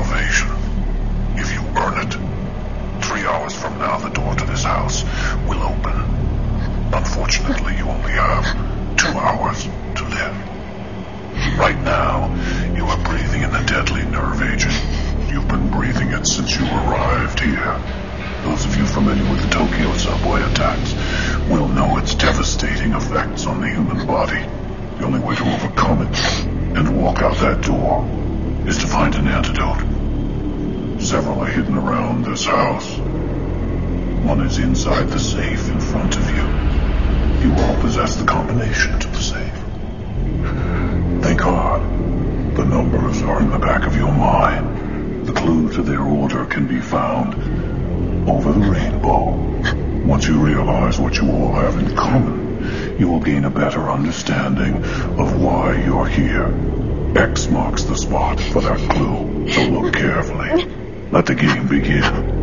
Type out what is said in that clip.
salvation. If you earn it, 3 hours from now the door to this house will open. Unfortunately, you only have 2 hours to live. Right now, you are breathing in the deadly nerve agent. You've been breathing it since you arrived here. Those of you familiar with the Tokyo subway attacks will know its devastating effects on the human body. The only way to overcome it and walk out that door is to find an antidote. Several are hidden around this house. One is inside the safe in front of you. You all possess the combination to the safe. Thank God. The numbers are in the back of your mind. The clue to their order can be found over the rainbow. Once you realize what you all have in common, you will gain a better understanding of why you're here. X marks the spot for that clue, so look carefully. Let the game begin.